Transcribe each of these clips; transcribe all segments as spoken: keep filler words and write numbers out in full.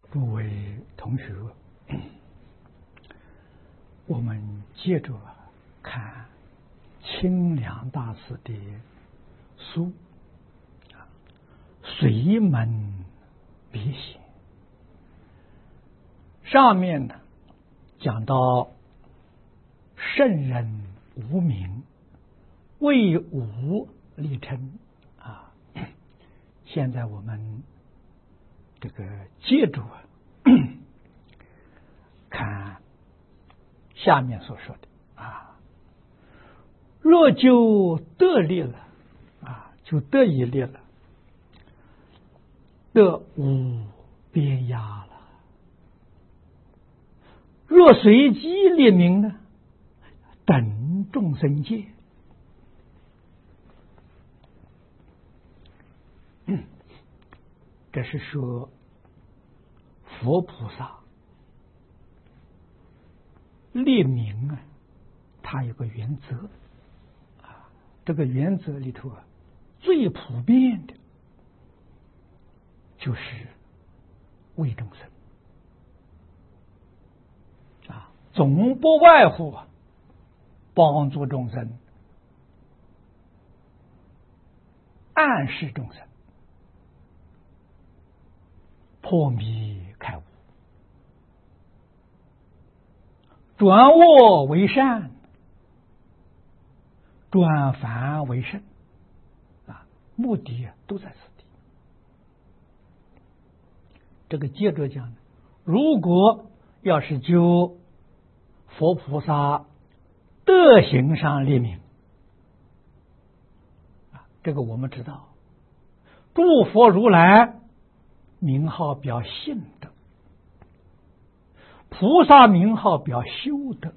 诸位同学，我们接着看清凉大师的书随门别显。上面呢讲到圣人无名，为无立称啊。现在我们这个接着看下面所说的啊，若就得力了啊，就得以力了，得无边压了。若随机列名呢，等众生界。嗯，这是说佛菩萨列名啊，它有个原则啊，这个原则里头啊，最普遍的就是为众生啊，总不外乎啊帮助众生，暗示众生破迷开悟，转恶为善，转凡为圣啊，目的啊都在此地。这个接着讲，如果要是就佛菩萨德行上列名啊，这个我们知道，诸佛如来名号表信德，菩萨名号表修德，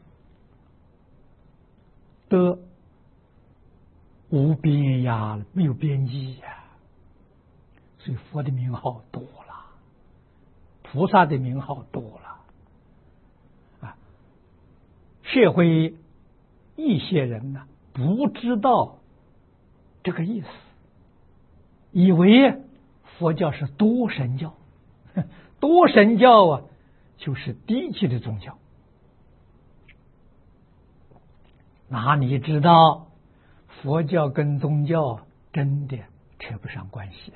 德无边呀，没有边际呀，所以佛的名号多了，菩萨的名号多了啊。社会一些人呢不知道这个意思，以为佛教是多神教，多神教啊就是低级的宗教，哪里知道佛教跟宗教真的扯不上关系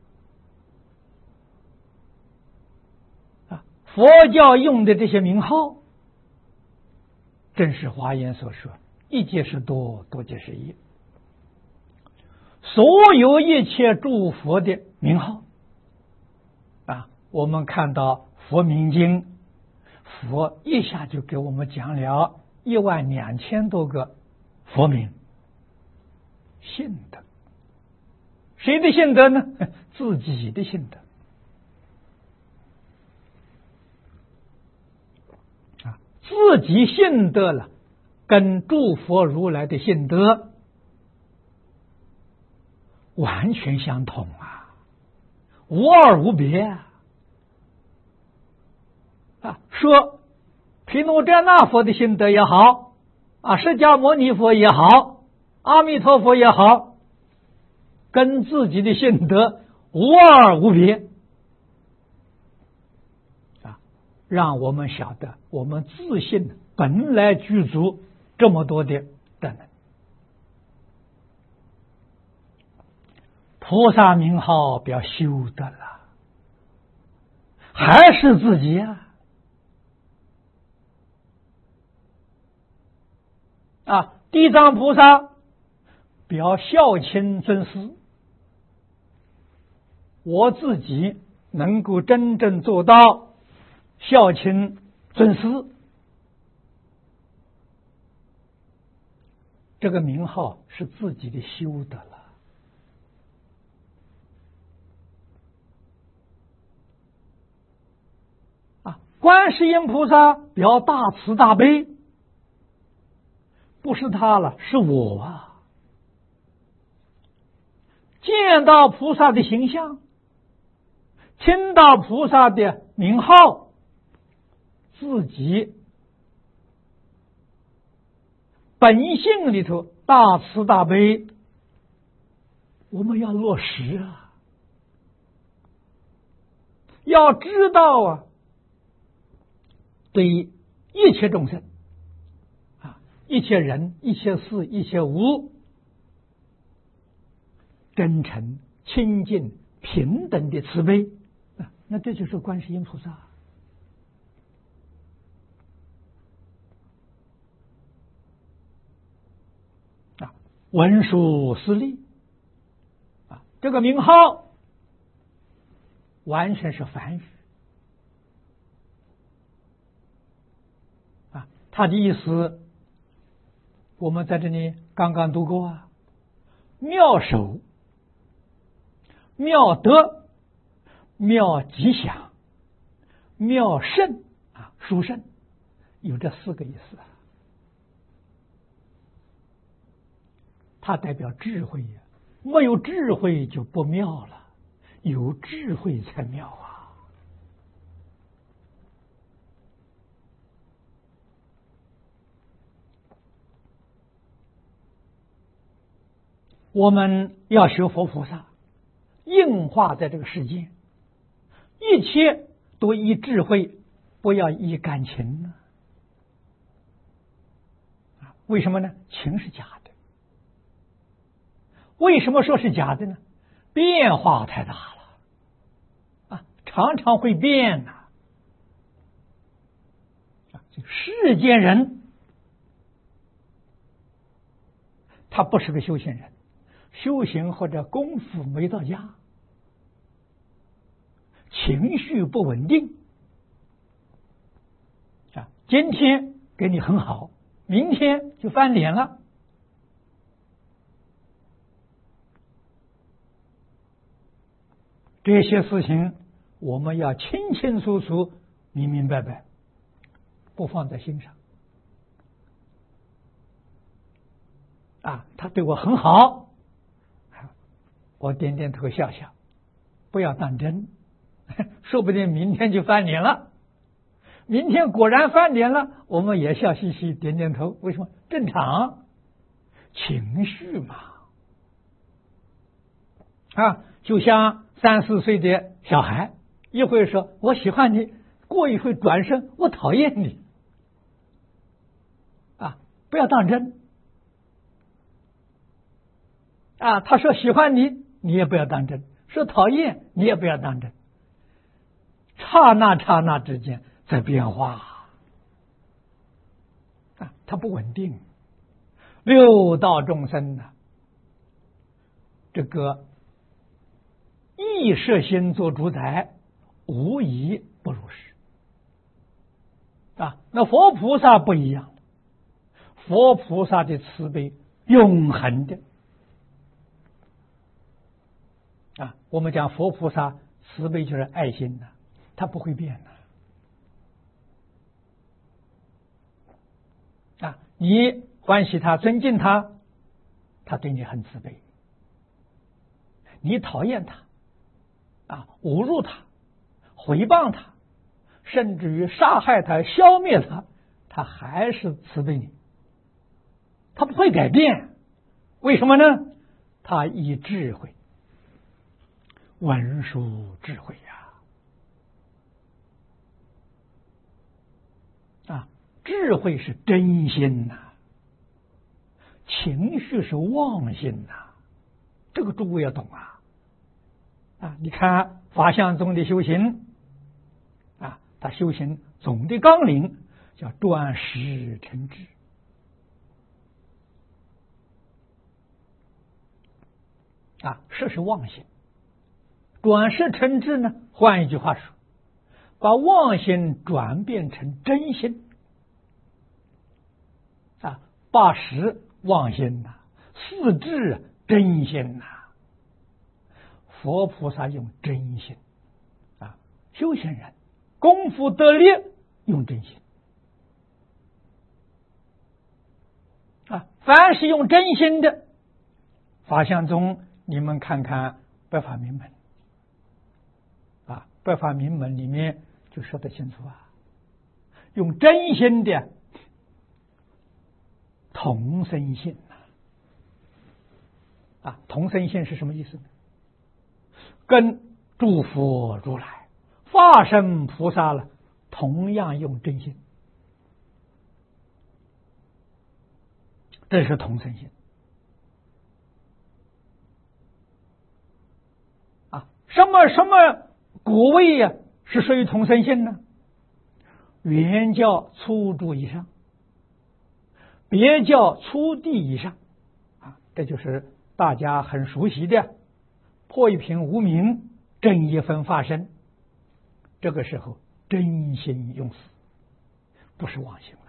啊！啊，佛教用的这些名号，正是华严所说，一即是多，多即是一。所有一切诸佛的名号啊，我们看到佛名经，佛一下就给我们讲了一万两千多个佛名，信德。谁的信德呢？自己的信德啊，自己信德了，跟诸佛如来的信德完全相同啊，无二无别啊！啊，说毗卢遮那佛的心得也好，啊，释迦牟尼佛也好，阿弥陀佛也好，跟自己的心得无二无别啊，让我们晓得我们自信本来具足这么多的德能。菩萨名号表修德了，还是自己啊！啊，地藏菩萨表孝亲尊师，我自己能够真正做到孝亲尊师，这个名号是自己的修德了。观世音菩萨表大慈大悲，不是他了，是我啊！见到菩萨的形象，听到菩萨的名号，自己本性里头大慈大悲，我们要落实啊！ 要知道啊，对于一切众生啊，一切人、一切事、一切物，真诚、清净、平等的慈悲啊，那这就是观世音菩萨。啊，文殊师利啊，这个名号完全是梵语啊，他的意思我们在这里刚刚读过啊，妙手、妙德、妙吉祥、妙胜啊，殊胜，有这四个意思啊。它代表智慧呀，没有智慧就不妙了，有智慧才妙啊。我们要学佛菩萨，应化在这个世间，一切都以智慧，不要以感情呢。为什么呢？情是假的。为什么说是假的呢？变化太大了啊，常常会变呐。啊，世间人他不是个修行人，修行或者功夫没到家，情绪不稳定啊，今天给你很好，明天就翻脸了。这些事情我们要清清楚楚、明明白白，不放在心上。啊，他对我很好，我点点头笑笑，不要当真，说不定明天就翻脸了。明天果然翻脸了，我们也笑嘻嘻点点头。为什么？正常，情绪嘛。啊，就像三四岁的小孩，一会说我喜欢你，过一会转身我讨厌你。啊，不要当真。啊，他说喜欢你，你也不要当真；说讨厌，你也不要当真。刹那刹那之间在变化啊，它不稳定。六道众生呢，这个意识心做主宰，无疑不如是啊。那佛菩萨不一样，佛菩萨的慈悲永恒的。啊，我们讲佛菩萨慈悲就是爱心的，它不会变的。啊，你欢喜他、尊敬他，他对你很慈悲；你讨厌他，啊，侮辱他、诽谤他，甚至于杀害他、消灭他，他还是慈悲你，他不会改变。为什么呢？他以智慧。文殊智慧呀，啊，智慧是真心呐、啊，情绪是妄心呐、啊，这个诸位要懂啊。啊，你看法相宗的修行，啊，他修行总的纲领叫断识成智，啊，这是妄心。转识成智呢？换一句话说，把妄心转变成真心啊，把识妄心呐、啊，四智真心呐、啊。佛菩萨用真心啊，修行人功夫得力用真心啊，凡是用真心的，法相宗你们看看百法明门。啊，百法明门里面就说得清楚啊，用真心的同生性啊，同生性是什么意思呢？跟诸佛如来、法化身菩萨了，同样用真心，这是同生心啊。什么什么果位呀、啊，是属于同生心呢？原教初住以上，别教初地以上啊，这就是大家很熟悉的破一品无明，正一分法身。这个时候真心用死，不是妄心了。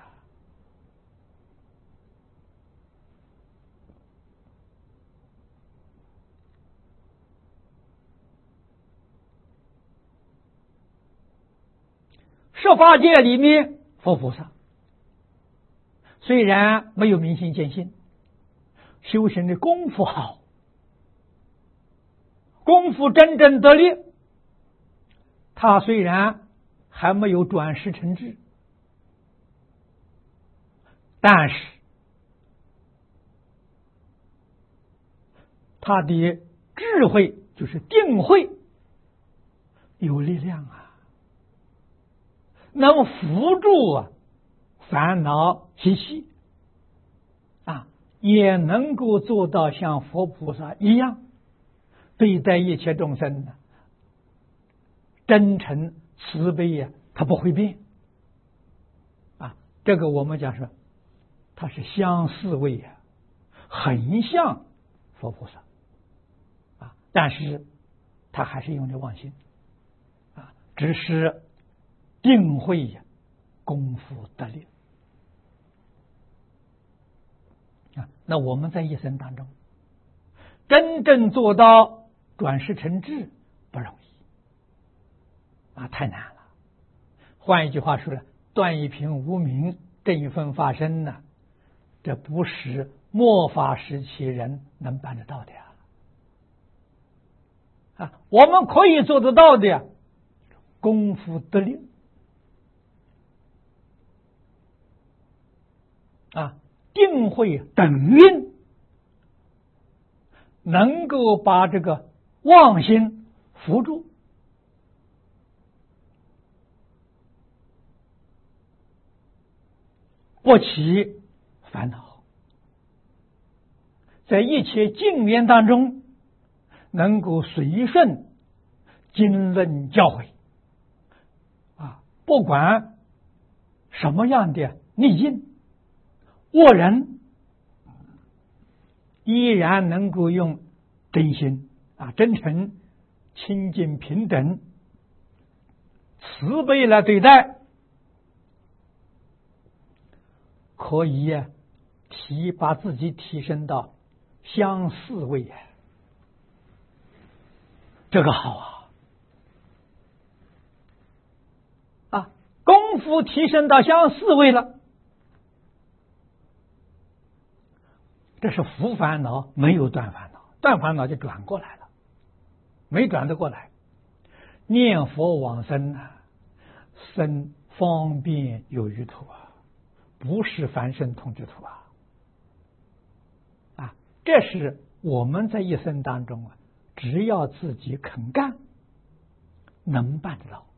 十法界里面，佛菩萨虽然没有明心见性，修行的功夫好，功夫真正得力，他虽然还没有转识成智，但是他的智慧就是定慧有力量啊，能扶助啊烦恼习气啊，也能够做到像佛菩萨一样对待一切众生的真诚慈悲呀、啊，他不会变啊。这个我们讲说，他是相似位呀、啊，很像佛菩萨啊，但是他还是用的妄心啊，只是定慧呀、啊，功夫得力啊。那我们在一生当中，真正做到转识成智不容易啊，太难了。换一句话说了，断一品无明，正一分法身呢，这不是末法时期人能办得到的呀！啊，我们可以做得到的呀，功夫得力啊，定慧等运，能够把这个妄心扶住，不起烦恼，在一切境缘当中能够随顺经论教诲啊，不管什么样的逆境恶人，依然能够用真心啊、真诚、清净、平等、慈悲来对待，可以啊提把自己提升到相似位啊，这个好啊！啊，功夫提升到相似位了，这是伏烦恼没有断烦恼，断烦恼就转过来了，没转得过来。念佛往生啊，生方便有余土啊，不是凡圣同居土啊！啊，这是我们在一生当中啊，只要自己肯干，能办得到。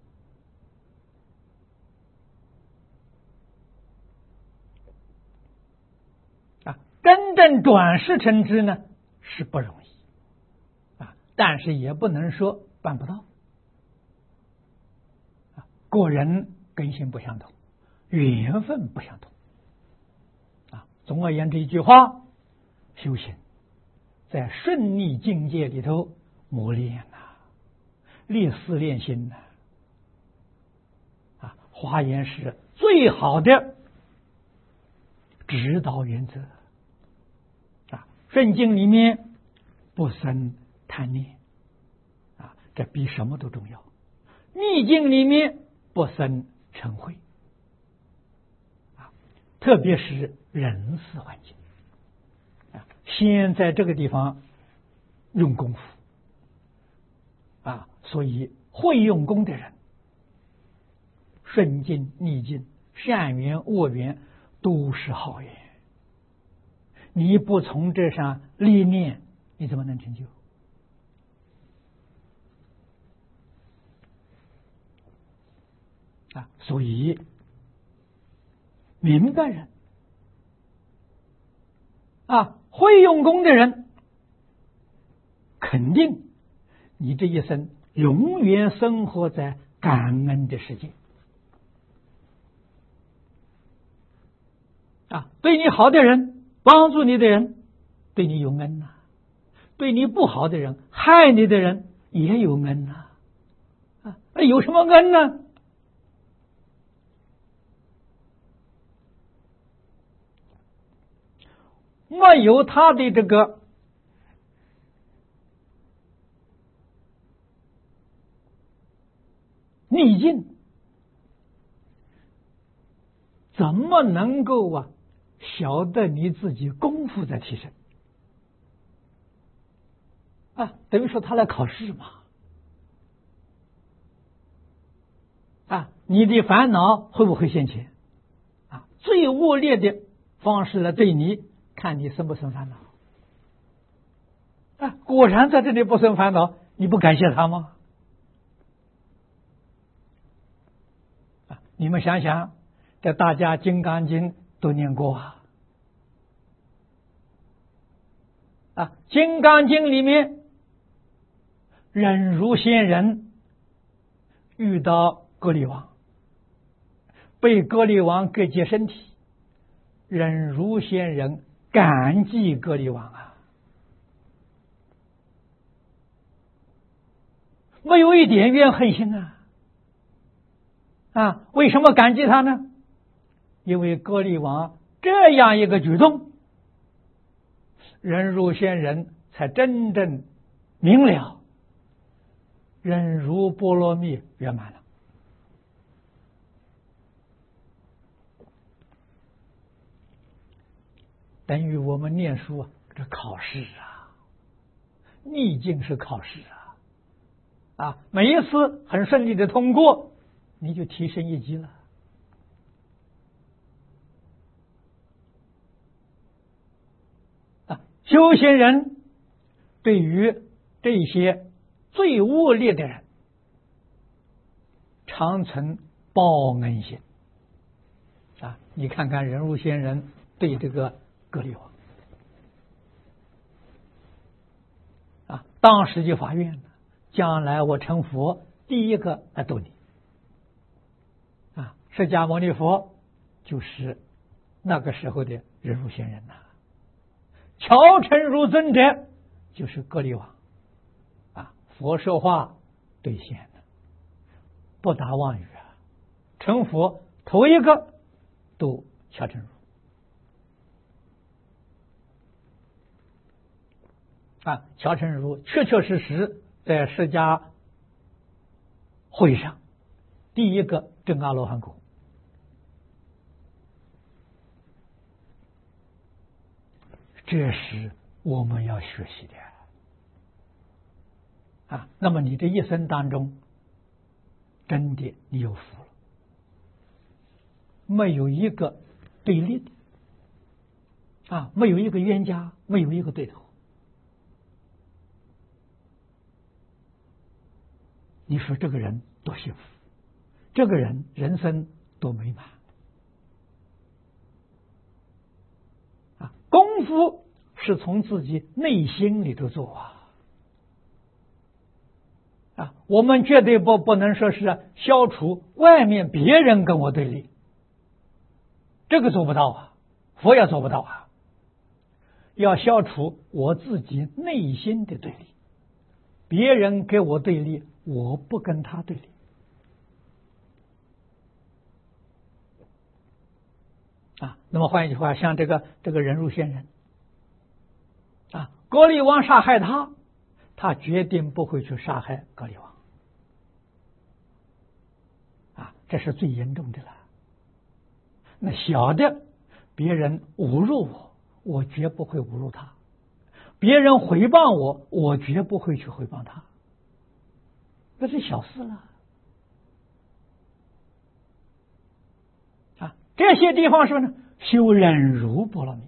啊，真正转识成智呢是不容易啊，但是也不能说办不到。啊，个人根性不相同，缘分不相同。啊，总而言之一句话，修行在顺利境界里头磨练呐、啊，练思练心呐、啊。啊，华严是最好的指导原则。啊，圣经里面不生贪念啊，这比什么都重要。逆境里面不生嗔恚啊，特别是人事环境啊，先在这个地方用功夫啊，所以会用功的人，顺境逆境、善缘恶缘都是好缘。你不从这上历练，你怎么能成就？ 啊，所以明白人啊，会用功的人，肯定你这一生永远生活在感恩的世界啊。对你好的人，帮助你的人，对你有恩呐、啊；对你不好的人，害你的人也有恩呐、啊。啊，有什么恩呢？没有他的这个逆境，怎么能够啊晓得你自己功夫在提升啊？等于说他来考试嘛啊！你的烦恼会不会现前啊？最恶劣的方式来对你，看你生不生烦恼啊？果然在这里不生烦恼，你不感谢他吗？啊，你们想想，这大家《金刚经》都念过啊，啊，《金刚经》里面，忍辱仙人遇到歌利王，被歌利王割截身体，忍辱仙人感激歌利王啊，没有一点怨恨心啊！啊，为什么感激他呢？因为歌利王这样一个举动，忍辱仙人才真正明了，忍辱波罗蜜圆满了。等于我们念书啊，这考试啊，逆境是考试啊，啊，每一次很顺利的通过，你就提升一级了。啊，修行人对于这些最恶劣的人，常存报恩心。啊，你看看忍辱仙人对这个歌利王啊，当时就发愿了，将来我成佛，第一个来度你啊！释迦牟尼佛就是那个时候的忍辱仙人呐、啊，乔成如尊者就是歌利王啊，佛说话兑现了，不打妄语啊！成佛头一个度乔成如。啊，乔成如确确实实在释迦会上第一个证阿罗汉果，这是我们要学习的啊。那么你这一生当中，真的你有福了，没有一个对立的啊，没有一个冤家，没有一个对头。你说这个人多幸福，这个人人生多美满啊！功夫是从自己内心里头做啊啊！我们绝对不不能说是消除外面别人跟我对立，这个做不到啊，佛也做不到啊！要消除我自己内心的对立，别人跟我对立，我不跟他对立啊。那么换一句话，像这个这个忍辱仙人啊，歌利王杀害他，他决定不会去杀害歌利王啊，这是最严重的了。那小的，别人侮辱我，我绝不会侮辱他；别人诽谤我，我绝不会去诽谤他。这是小事了啊！这些地方是呢，修忍辱波罗蜜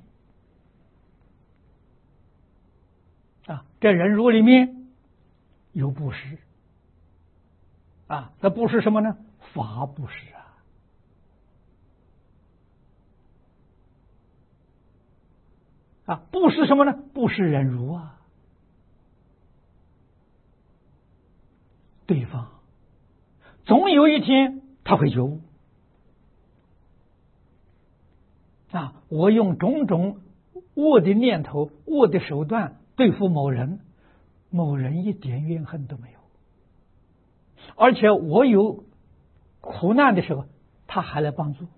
啊。这忍辱里面有布施啊，那布施什么呢？ 法布施啊！啊，布施什么呢？布施忍辱啊！对方总有一天他会觉悟啊！我用种种恶的念头、恶的手段对付某人，某人一点怨恨都没有，而且我有苦难的时候，他还来帮助。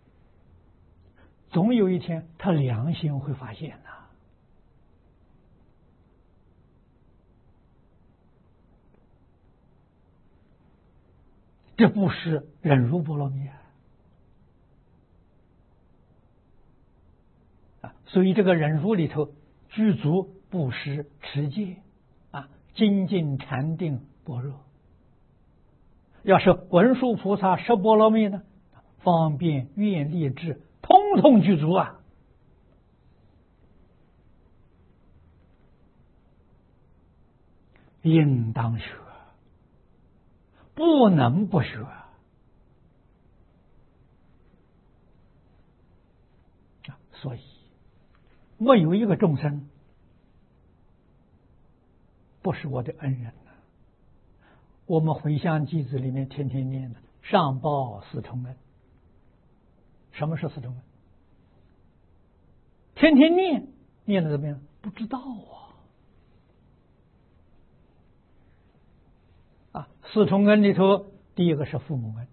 总有一天，他良心会发现呐、啊。这不是忍辱波罗蜜啊！啊，所以这个忍辱里头，具足布施、持戒啊，精进、禅定、般若。要是文殊菩萨十波罗蜜呢，方便、愿力、智，通通具足啊！应当学，不能不学啊！所以，没有一个众生不是我的恩人呐、啊。我们回向偈子里面天天念的上报四重恩。什么是四重恩？天天念，念的怎么样？不知道啊！啊，四重恩里头，第一个是父母恩。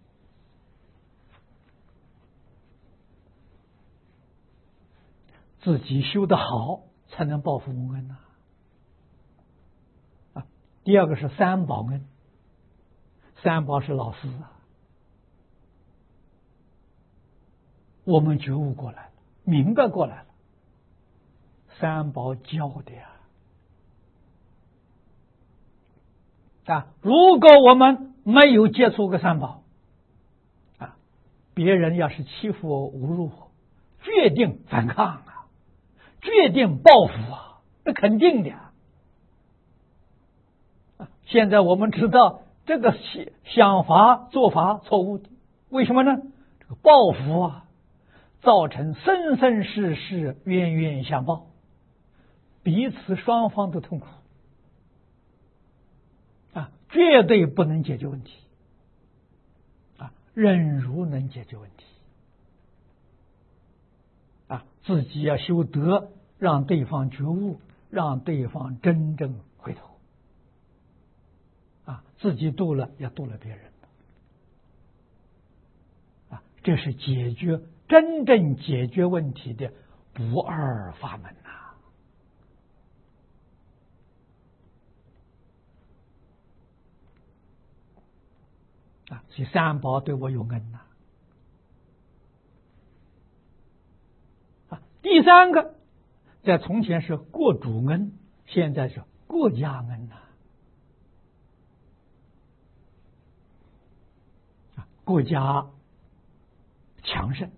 自己修得好，才能报父母恩呐、啊。啊，第二个是三宝恩。三宝是老师啊，我们觉悟过来了，明白过来了，三宝教的呀。啊，如果我们没有接触过三宝，啊，别人要是欺负我、侮辱我，决定反抗啊，决定报复啊，那肯定的啊。现在我们知道这个想法做法错误的，为什么呢？这个报复啊，造成生生世世冤冤相报，彼此双方都痛苦啊，绝对不能解决问题啊，忍辱能解决问题啊，自己要修德，让对方觉悟，让对方真正回头啊，自己度了也度了别人啊，这是解决真正解决问题的不二法门呐、啊！啊，所以三宝对我有恩呐、啊。啊，第三个，在从前是国主恩，现在是国家恩呐、啊。国家强盛，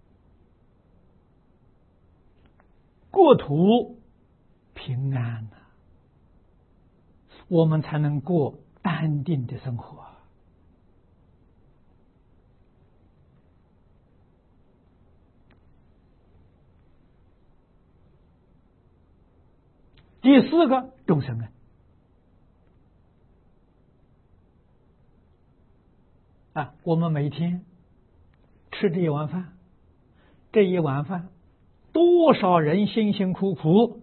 国土平安呐、啊，我们才能过安定的生活。第四个众生恩啊，我们每天吃这一碗饭，这一碗饭多少人辛辛苦苦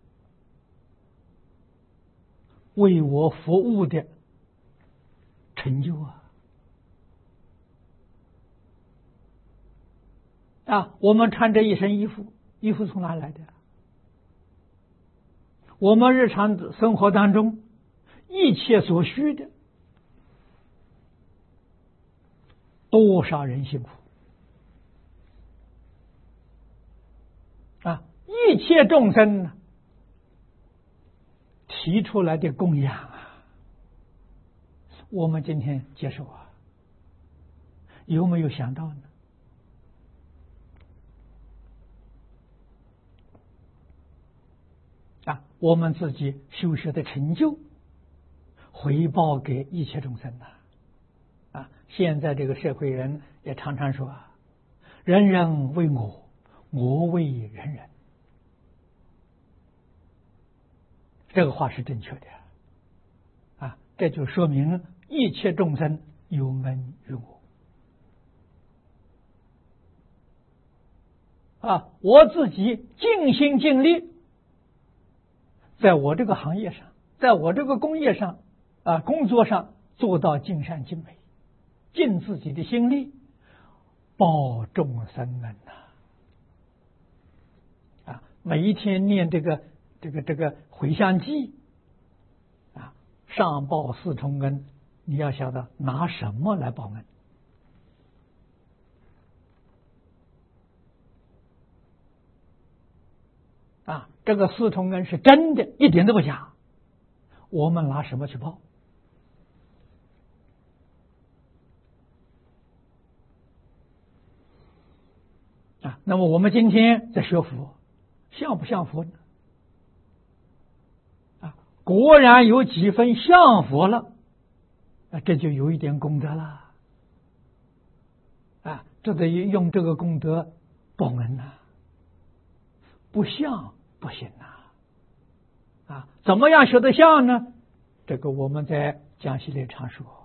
为我服务的成就啊！啊，我们穿这一身衣服，衣服从哪来的？我们日常生活当中一切所需的，多少人辛苦啊！一切众生呢提出来的供养啊，我们今天接受啊，有没有想到呢？啊，我们自己修学的成就，回报给一切众生呐、 啊，现在这个社会人也常常说啊，人人为我，我为人人。这个话是正确的啊，这就说明一切众生有恩于我啊，我自己尽心尽力，在我这个行业上，在我这个工业上啊，工作上做到尽善尽美，尽自己的心力，报众生恩呐！啊，每一天念这个这个这个回向偈啊，上报四重恩，你要晓得拿什么来报恩啊？这个四重恩是真的，一点都不假。我们拿什么去报？啊，那么我们今天在学佛，像不像佛呢？啊，果然有几分像佛了，啊，这就有一点功德了。啊，这得用这个功德报恩呐，不像不行呐。啊，怎么样学得像呢？这个我们在讲习里常说，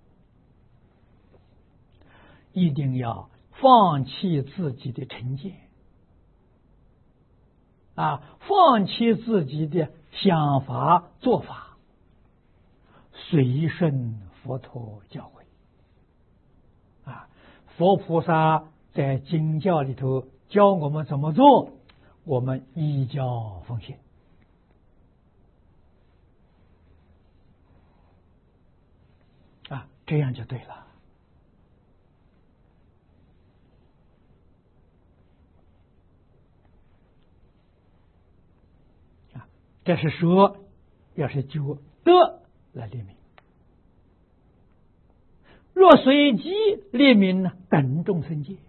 一定要放弃自己的成见，啊，放弃自己的想法做法，随顺佛陀教诲。啊，佛菩萨在经教里头教我们怎么做，我们依教奉行。啊，这样就对了。啊，这是说，要是就德来立名，若随机立名呢，等众生界。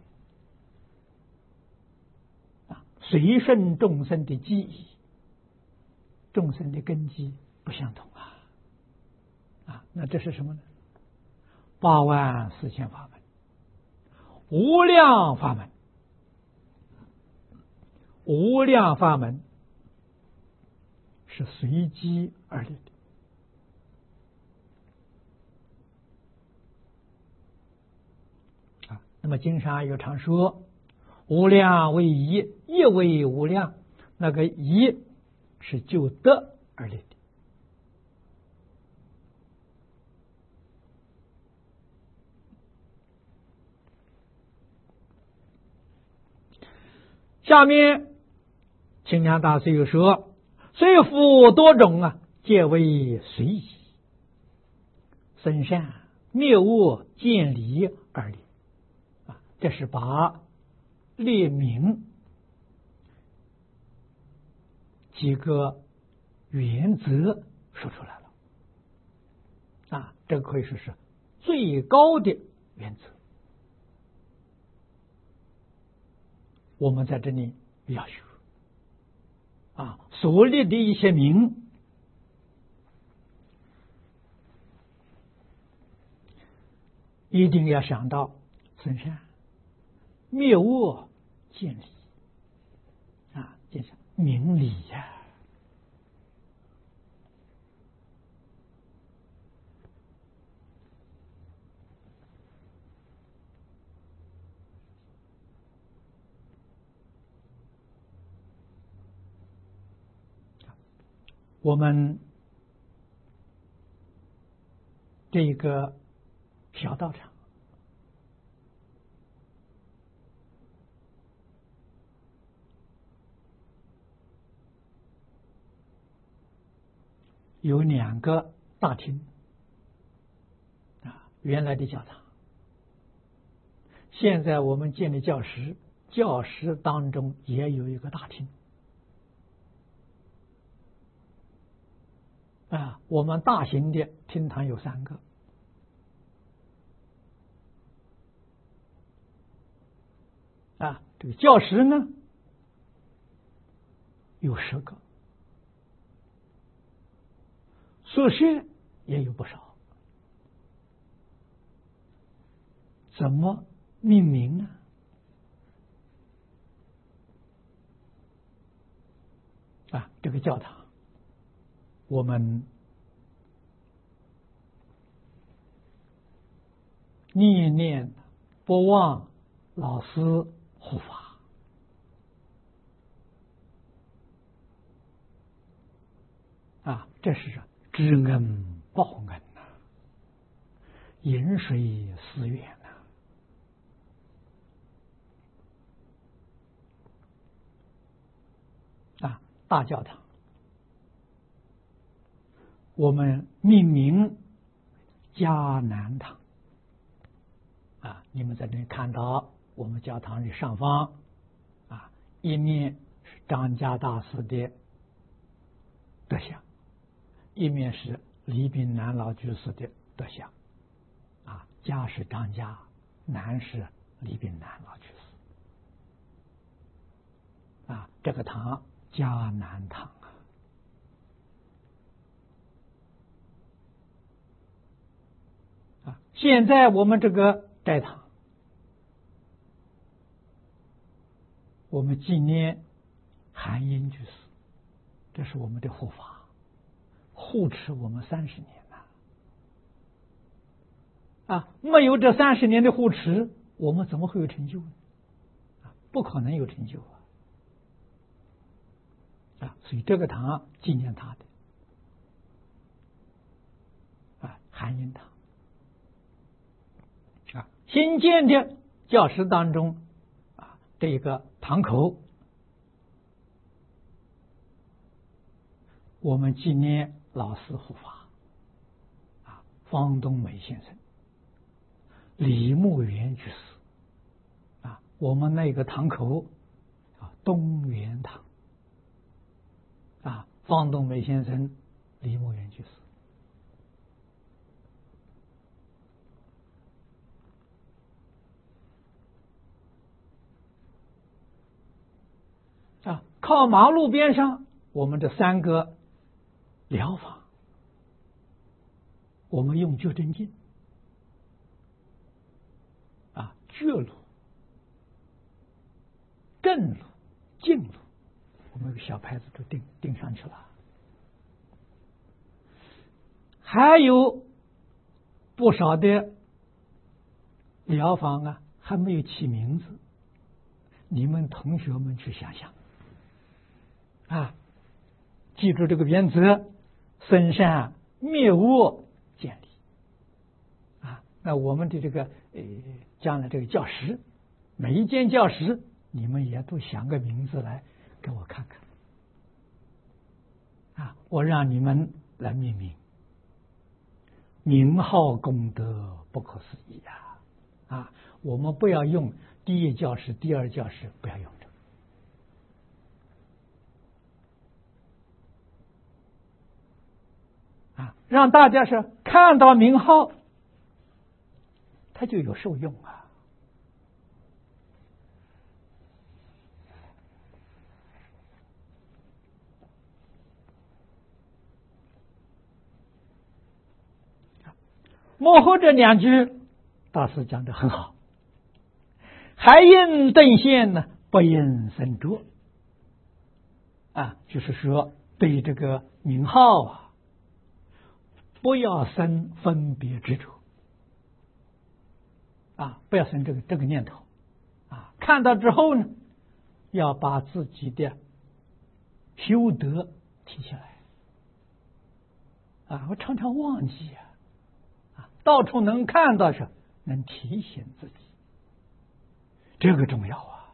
啊，随顺众生的机宜，众生的根基不相同啊。啊，那这是什么呢？八万四千法门，无量法门，无量法门是随机而立的。啊，那么经上有常说，无量为一，一为无量，那个一是就德而立的。下面清凉大师又说，虽复多种啊，皆为随意，生善灭恶见理而立。啊，这是把列明几个原则说出来了。啊，这个可以说是最高的原则。我们在这里要学啊，所立的一些名，一定要想到生善灭恶见理啊，这是明理呀、啊。我们这个小道场有两个大厅啊，原来的教堂，现在我们建的教室，教室当中也有一个大厅。啊，我们大型的厅堂有三个，啊，这个教室呢有十个，宿舍也有不少， 怎么命名呢？啊，这个教堂，我们念念不忘老师护法啊，这是知恩报恩呐，饮水思源呐。啊，大教堂，我们命名迦南堂。啊，你们在这里看到我们教堂的上方，啊，一面是张家大师的德像，一面是李炳南老居士的德像。啊，家是张家，南是李炳南老居士。啊，这个堂迦南堂啊。啊，现在我们这个斋堂，我们纪念韩英居士，这是我们的护法，护持我们三十年了。啊，没有这三十年的护持，我们怎么会有成就呢？啊，不可能有成就啊！啊，所以这个堂纪念他的啊，韩英堂。啊，新建的教室当中啊，这一个堂口，我们纪念老师护法啊，方东美先生、李牧原居士啊，我们那个堂口啊，东园堂啊，方东美先生、李牧原居士。啊，靠马路边上，我们这三个疗法，我们用觉真经啊，觉路、正路、静路，我们有个小牌子都钉钉上去了。还有不少的疗法啊，还没有起名字，你们同学们去想想。啊，记住这个原则：生善灭恶建立。啊，那我们的这个呃，将来这个教室，每一间教室，你们也都想个名字来给我看看。啊，我让你们来命名，名号功德不可思议呀！啊，我们不要用第一教室、第二教室，不要用。啊，让大家是看到名号，他就有受用啊。幕后这两句，大师讲的很好。还应兑现呢，不应生着。啊，就是说对这个名号啊。不要生分别执着啊！不要生这个这个念头啊！看到之后呢，要把自己的修德提起来啊！我常常忘记啊，啊，到处能看到是能提醒自己，这个重要啊！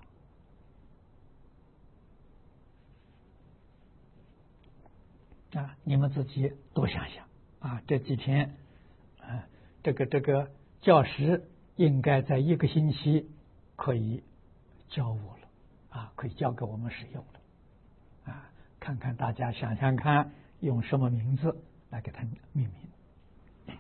啊，你们自己多想想。啊，这几天，啊，这个这个教室应该在一个星期可以教我了，啊，可以教给我们使用了，啊，看看大家想想看，用什么名字来给它命名。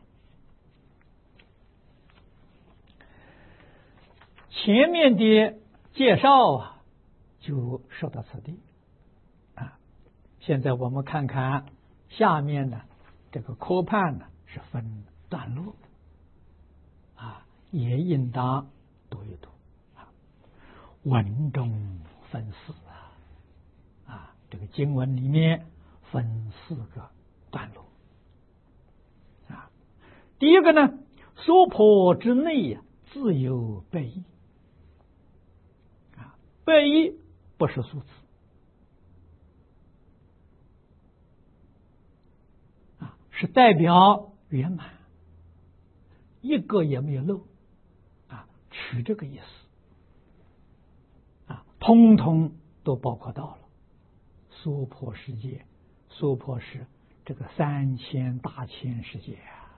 前面的介绍啊，就说到此地，啊，现在我们看看下面呢。这个科判呢是分段落啊， 也应当读一读啊。文中分四啊，啊，这个经文里面分四个段落啊。第一个呢，娑婆之内呀、啊，自有百义啊，百义不是数字啊，是代表圆满，一个也没有漏啊，取这个意思啊，通通都包括到了娑婆世界。娑婆是这个三千大千世界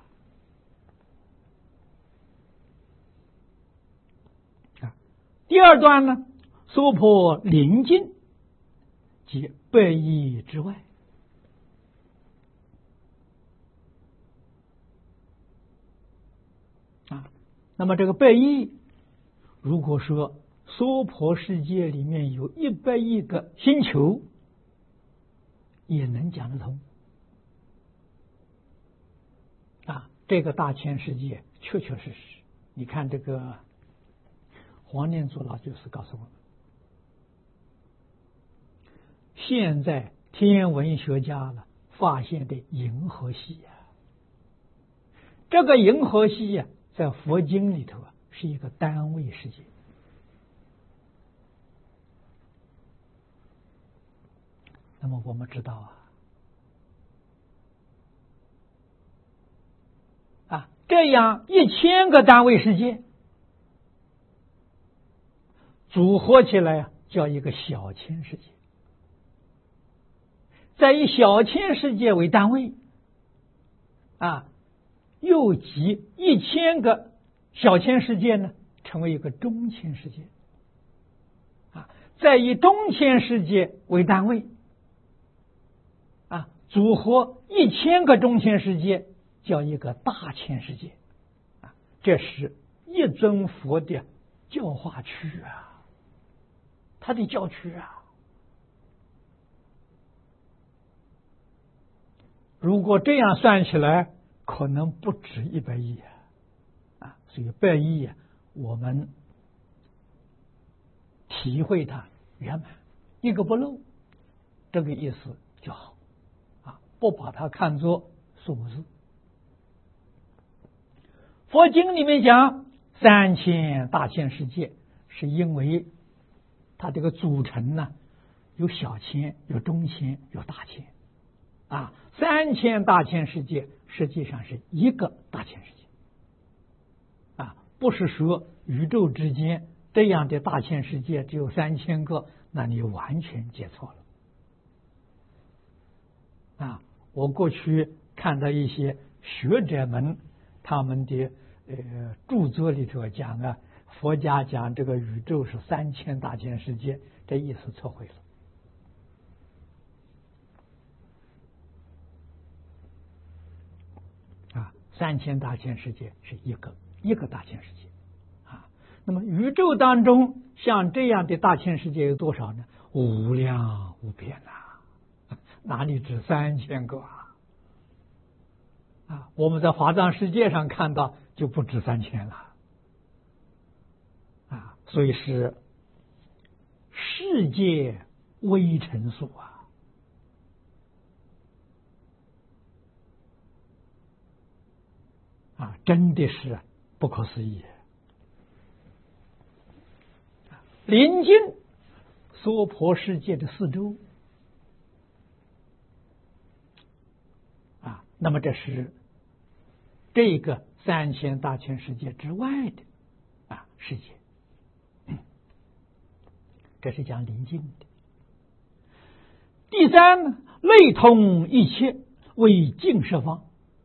啊。第二段呢，娑婆临近即百义之外啊。那么这个百义，如果说娑婆世界里面有一百亿个星球，也能讲得通啊。这个大千世界确确实实，你看这个黄念祖老居士告诉我们，现在天文学家了发现的银河系啊，这个银河系呀、啊，在佛经里头啊是一个单位世界。那么我们知道啊，啊，这样一千个单位世界组合起来啊，叫一个小千世界。再以小千世界为单位啊，又集一千个小千世界呢，成为一个中千世界啊。再以中千世界为单位啊，组合一千个中千世界，叫一个大千世界啊。这是一尊佛的教化区啊，他的教区啊。如果这样算起来，可能不止一百亿啊！啊，所以百亿啊，我们体会它圆满，一个不漏，这个意思就好啊，不把它看作数字。佛经里面讲三千大千世界，是因为它这个组成呢，有小千，有中千，有大千啊。三千大千世界实际上是一个大千世界啊，不是说宇宙之间这样的大千世界只有三千个，那你完全解错了啊。我过去看到一些学者们他们的呃著作里头讲啊，佛家讲这个宇宙是三千大千世界，这意思错会了。三千大千世界是一个一个大千世界啊。那么宇宙当中像这样的大千世界有多少呢？无量无边呐、啊，哪里止三千个啊？啊，我们在华藏世界上看到就不止三千了啊。所以是世界微尘数啊。啊，真的是不可思议！临近娑婆世界的四周啊，那么这是这个三千大千世界之外的啊世界，这是讲临近的。第三呢，类通一切，为净十方。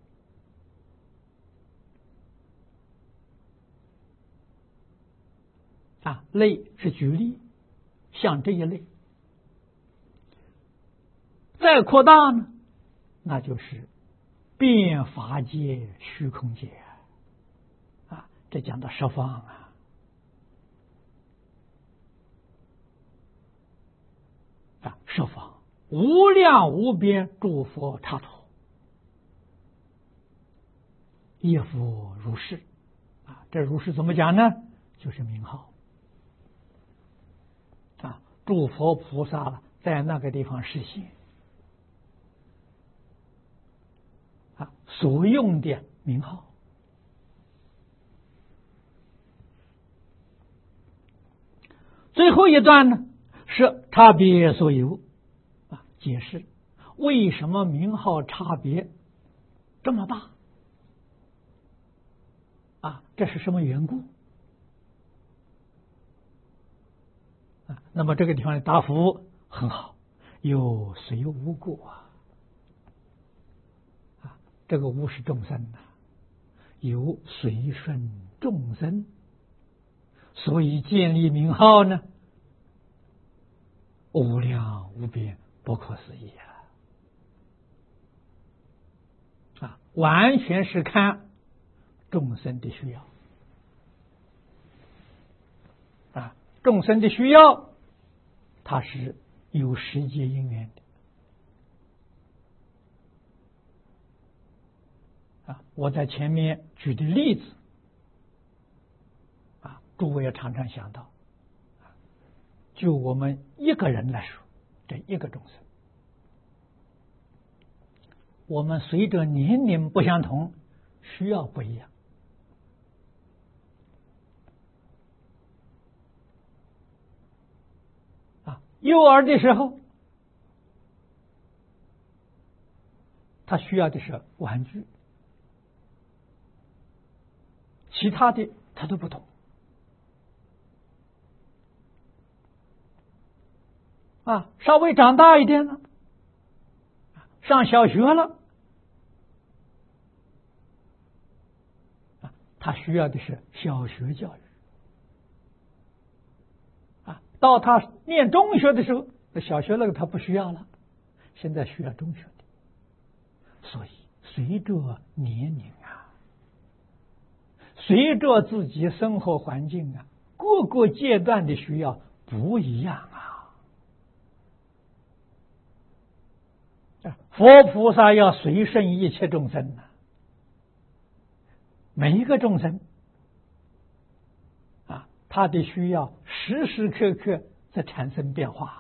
啊，类是举例，像这一类，再扩大呢，那就是遍法界、虚空界啊，这讲到十方啊，啊，十方无量无边诸佛刹土，亦复如是啊， 这如是怎么讲呢？就是名号啊，诸佛菩萨在那个地方实现啊，所用的名号。最后一段呢是差别所有啊，解释为什么名号差别这么大啊？这是什么缘故啊？那么这个地方的答复很好，有随无故啊，啊，这个无是众生呐、啊，有随顺众生，所以建立名号呢，无量无边，不可思议啊！啊，完全是看众生的需要啊，众生的需要，它是有时节因缘的啊。我在前面举的例子啊，诸位也常常想到，就我们一个人来说，这一个众生，我们随着年龄不相同，需要不一样啊。幼儿的时候，他需要的是玩具，其他的他都不懂啊。稍微长大一点了，上小学了，他需要的是小学教育啊。到他念中学的时候，小学那个他不需要了，现在需要中学的。所以随着年龄啊，随着自己生活环境啊，各个阶段的需要不一样啊。佛菩萨要随顺一切众生啊，每一个众生啊，他的需要时时刻刻在产生变化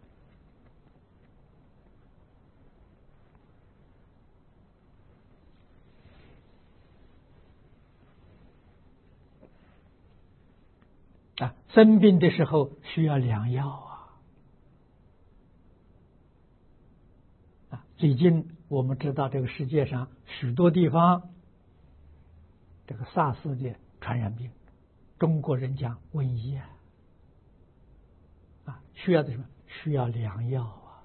啊。生病的时候需要良药啊。啊，最近我们知道这个世界上许多地方这个 SARS 的传染病，中国人讲瘟疫啊，啊，需要的什么？需要良药啊！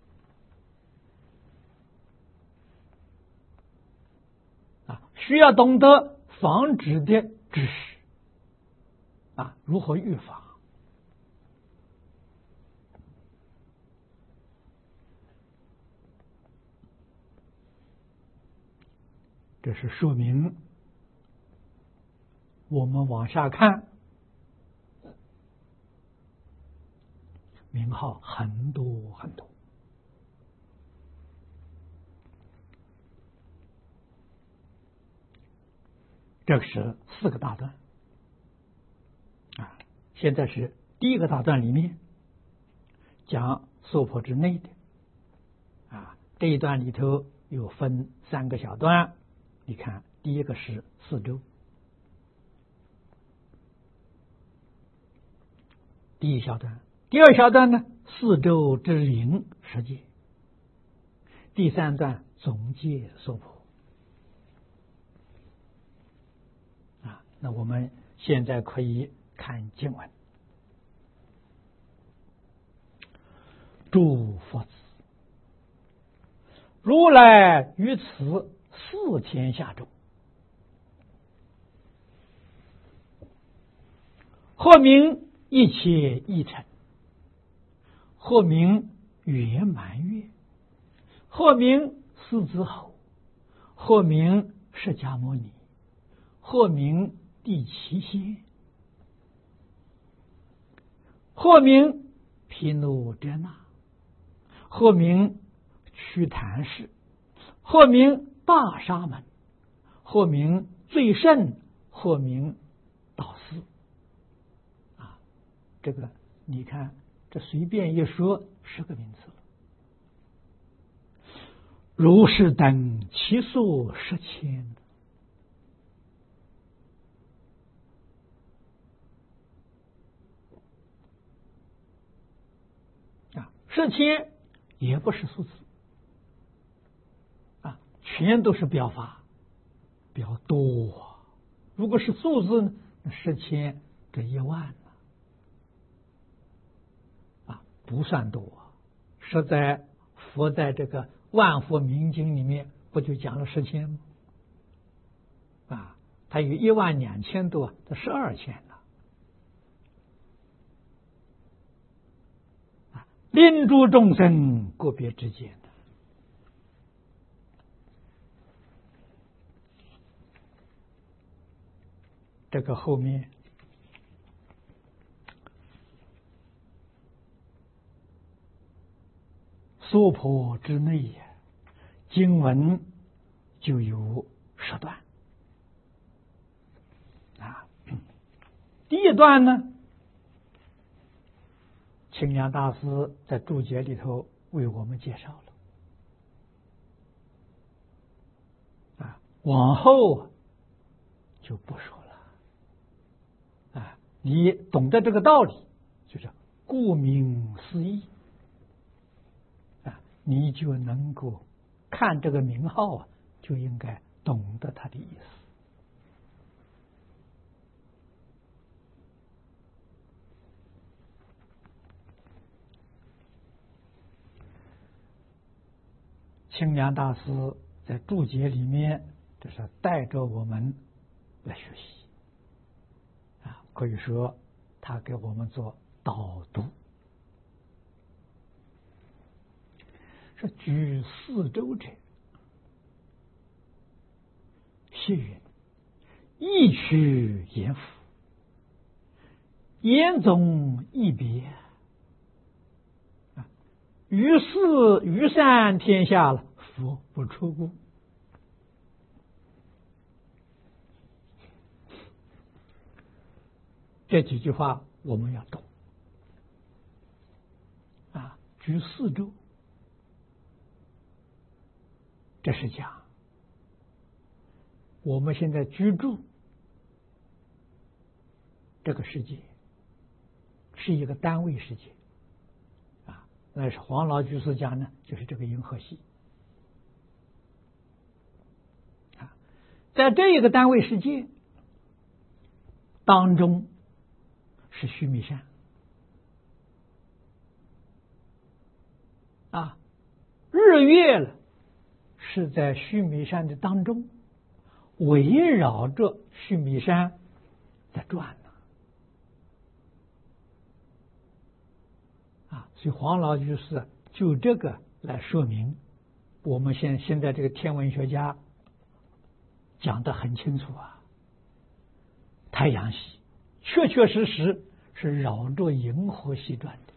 啊，需要懂得防止的知识啊，如何预防？这是说明我们往下看，名号很多很多。这个是四个大段啊。现在是第一个大段里面讲娑婆之内的啊，这一段里头有分三个小段。你看，第一个是四周，第一小段；第二小段呢，四周之灵世界；第三段总界娑婆。啊，那我们现在可以看经文。诸佛子，如来于此四天下中，或名一切一尘，或名圆满月，或名狮子吼，或名释迦牟尼，或名第七仙，或名毗卢遮那，或名瞿昙氏，或名大沙门，或名最胜，或名导师啊，这个你看，这随便一说十个名词了。如是等其数十千。啊，十千也不是数字啊，全都是表法，表多。如果是数字呢，那十千这一万呢，啊，不算多。实在佛在这个万佛明经里面不就讲了十千吗？啊，它有一万两千多，它十二千了。啊，令诸众生个别之间的。这个后面娑婆之内呀，经文就有十段啊。第一段呢，清凉大师在注解里头为我们介绍了啊，往后就不说了啊。你懂得这个道理，就是顾名思义。你就能够看这个名号啊，就应该懂得它的意思。清凉大师在注解里面，这是带着我们来学习啊，可以说他给我们做导读。是居四周者，谢云一曲言复，言总一别啊，于是于善天下了，佛不出故。这几句话我们要懂啊，居四周。这是讲我们现在居住这个世界是一个单位世界啊，那是黄老居士讲呢，就是这个银河系啊，在这一个单位世界当中是须弥山啊，日月了。是在须弥山的当中，围绕着须弥山在转呢。啊，所以黄老居士就这个来说明，我们现现在这个天文学家讲得很清楚啊。太阳系确确实实是绕着银河系转的，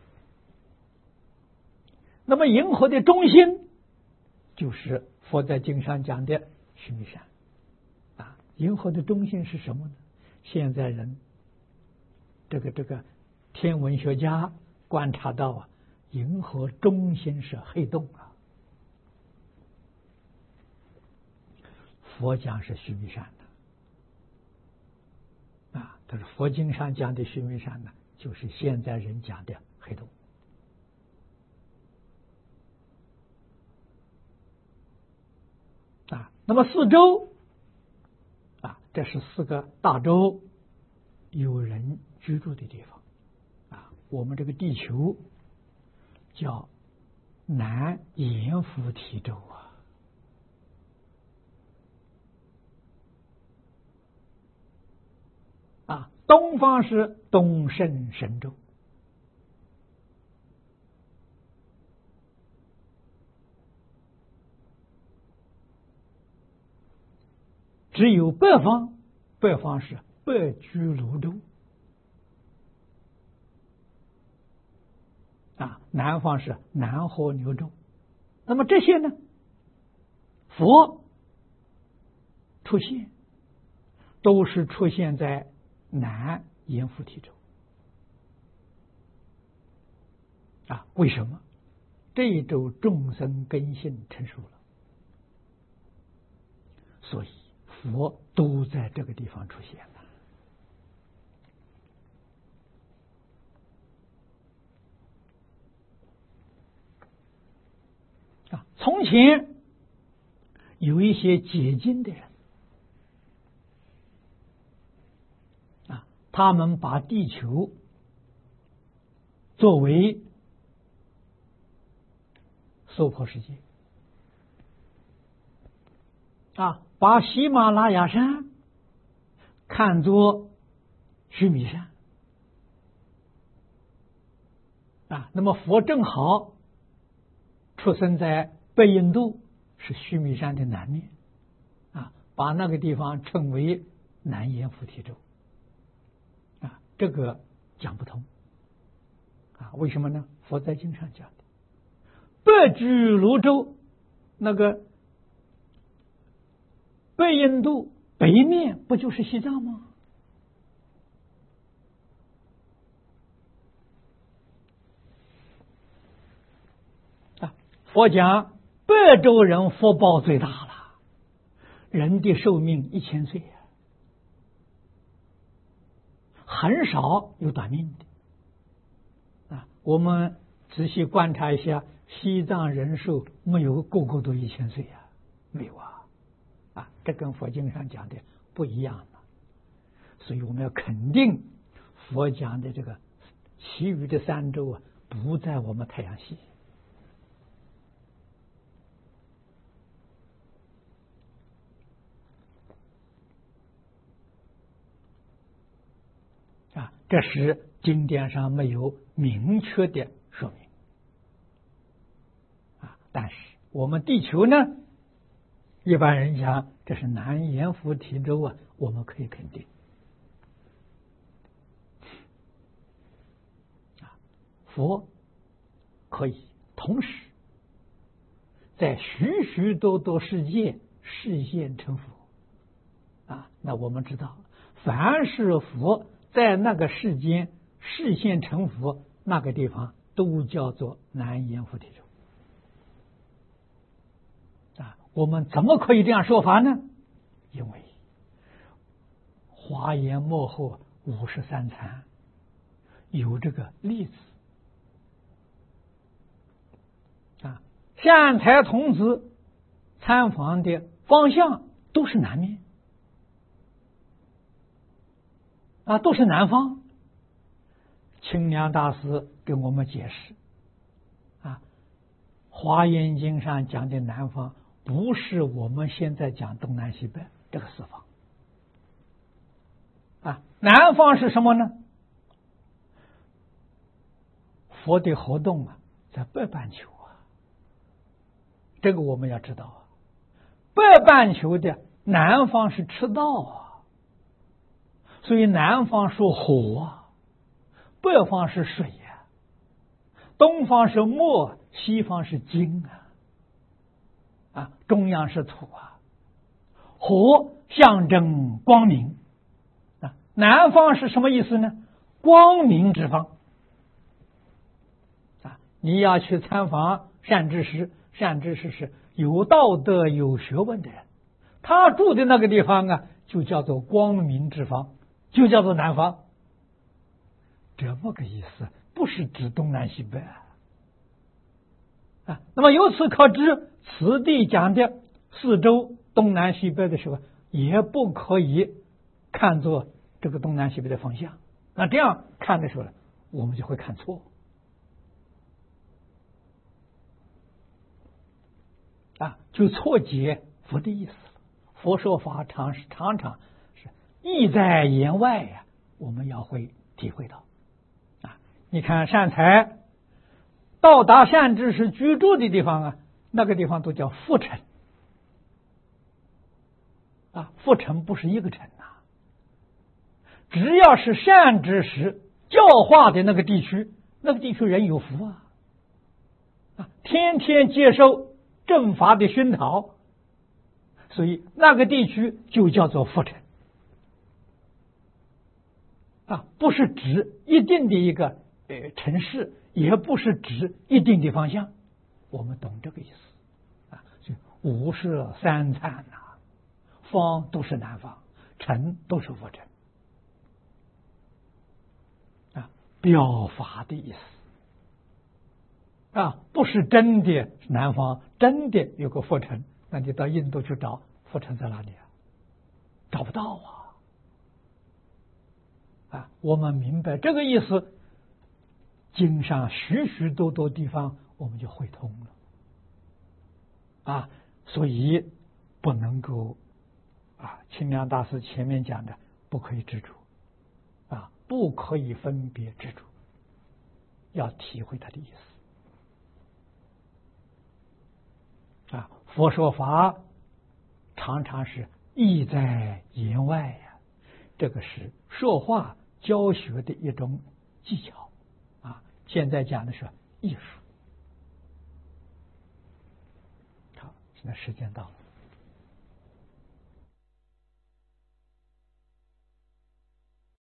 那么银河的中心就是佛在经上讲的须弥山啊。银河的中心是什么呢？现在人这个这个天文学家观察到啊，银河中心是黑洞啊。佛讲是须弥山的啊，但是佛经上讲的须弥山呢，就是现在人讲的黑洞。啊，那么四周啊，这是四个大洲有人居住的地方啊。我们这个地球叫南阎浮提洲啊，啊，东方是东胜神州。只有北方，北方是北居泸州啊，南方是南河牛州。那么这些呢，佛出现都是出现在南阎浮提州。啊，为什么？这一周众生根性成熟了，所以佛都在这个地方出现了。啊，从前有一些解经的人，啊，他们把地球作为娑婆世界，啊，把喜马拉雅山看作须弥山，啊，那么佛正好出生在北印度，是须弥山的南面，啊，把那个地方称为南阎浮提州，啊，这个讲不通，啊，为什么呢？佛在经上讲的。北俱泸州，那个北印度北面不就是西藏吗？啊，佛讲北洲人福报最大了，人的寿命一千岁，很少有短命的。啊，我们仔细观察一下。西藏人寿没有个个都一千岁啊，没有啊，啊，这跟佛经上讲的不一样了，所以我们要肯定佛讲的这个其余的三洲啊，不在我们太阳系。啊，这是经典上没有明确的说明。但是我们地球呢，一般人讲这是南阎浮提州啊，我们可以肯定。啊，佛可以同时在许许多多世界示现成佛。啊，那我们知道，凡是佛在那个世间示现成佛，那个地方都叫做南阎浮提州。我们怎么可以这样说法呢？因为华严幕后五十三参有这个例子啊，善财童子参访的方向都是南面啊，都是南方。清凉大师给我们解释啊，华严经上讲的南方不是我们现在讲东南西北这个四方啊，南方是什么呢？佛的活动啊，在北半球啊，这个我们要知道啊。北半球的南方是赤道啊，所以南方属火啊，北方是水啊，东方是木，西方是金啊。啊，中央是土啊，火象征光明啊。南方是什么意思呢？光明之方啊。你要去参访善知识，善知识是有道德、有学问的人，他住的那个地方啊，就叫做光明之方，就叫做南方。这么个意思，不是指东南西北啊。啊，那么由此可知，此地讲的四周东南西北的时候，也不可以看作这个东南西北的方向。那这样看的时候，我们就会看错啊，就错解佛的意思了。佛说法常是常常是意在言外呀、啊，我们要会体会到啊。你看善财到达善知识居住的地方啊，那个地方都叫复城啊，复城不是一个城啊，只要是善知识教化的那个地区，那个地区人有福啊，啊，天天接受正法的熏陶，所以那个地区就叫做复城啊，不是指一定的一个呃城市，也不是指一定的方向。我们懂这个意思啊，就五色三参呐、啊，方都是南方，城都是佛城啊，表法的意思啊，不是真的南方真的有个佛城，那你到印度去找佛城在哪里啊？找不到啊。啊，我们明白这个意思，经上许许多多地方我们就会通了啊，所以不能够啊，清凉大师前面讲的不可以执着啊，不可以分别执着，要体会他的意思啊。佛说法常常是意在言外呀、啊，这个是说话教学的一种技巧啊，现在讲的是艺术。好，现在时间到了。